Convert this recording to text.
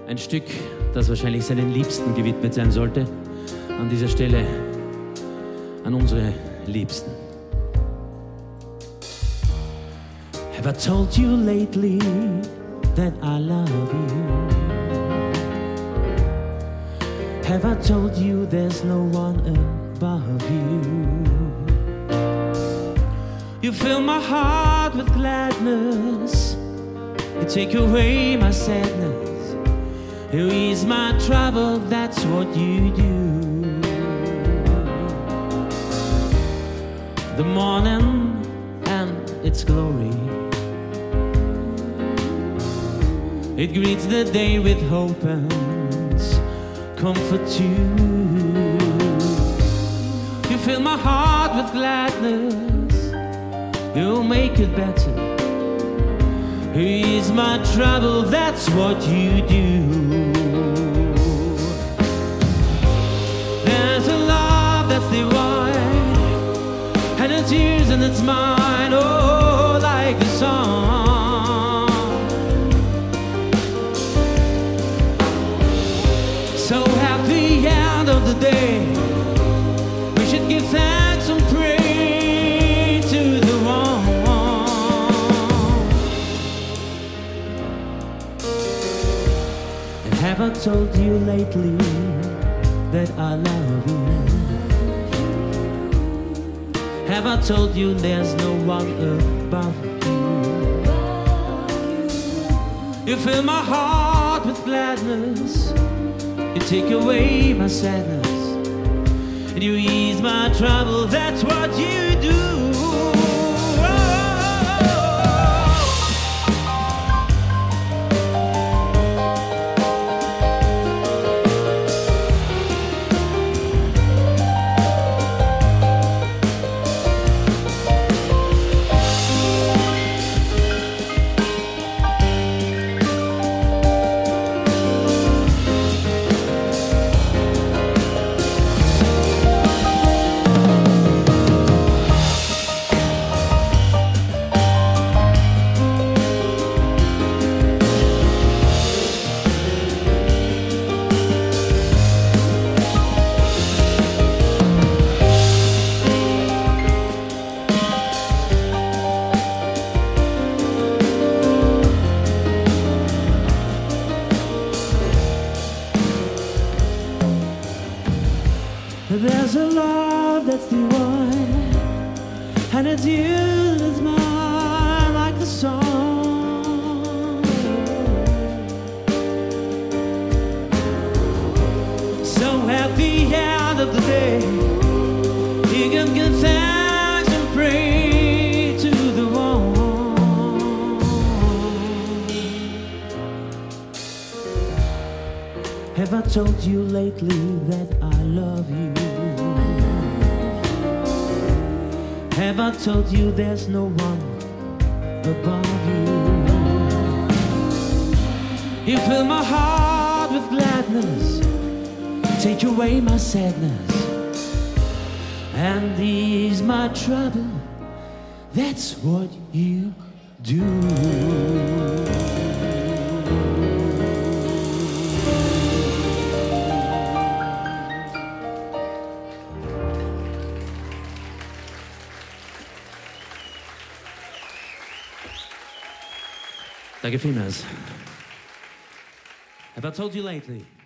Ein Stück, das wahrscheinlich seinen Liebsten gewidmet sein sollte. An dieser Stelle an unsere Liebsten. Have I told you lately that I love you? Have I told you there's no one above you? You fill my heart with gladness. You take away my sadness. You ease my trouble, that's what you do. The morning and its glory, it greets the day with hope and comfort too. You fill my heart with gladness. You make it better. You ease my trouble, that's what you do. There's a love that's divine, and it's yours and it's mine, oh, like the song. So at the end of the day, we should give thanks and pray to the one. And have I told you lately that I love you? Have I told you there's no one above you? You fill my heart with gladness. You take away my sadness. And you ease my trouble, that's what you do. There's a love that's divine, and it's you that's mine, like the song. So at the end of the day, you can give thanks and pray to the one. Have I told you lately that I love you? Have I told you there's no one above you? You fill my heart with gladness, take away my sadness, and ease my trouble, that's what you do. Danke vielmals. Have I told you lately?